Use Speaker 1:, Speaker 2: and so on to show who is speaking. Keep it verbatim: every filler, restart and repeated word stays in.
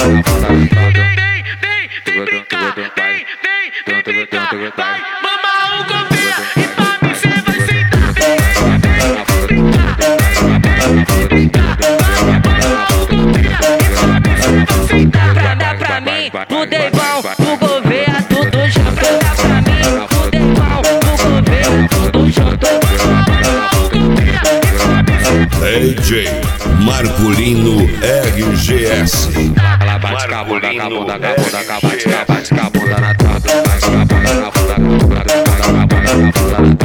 Speaker 1: vai mamar o Gouveia e pra mim cê vai sentar.
Speaker 2: Pra dar pra mim, pro Deivão, pro Gouveia, tudo junto. Pra dar pra mim, pro Deivão, pro Gouveia, tudo junto.
Speaker 3: D J Marculino R G S.
Speaker 4: Ela bate com a bunda, com a bunda, com a bunda, com a bate, bate com a bunda na tropa, bate com a bunda, com a bunda, com a bunda, com a bunda, com a bunda na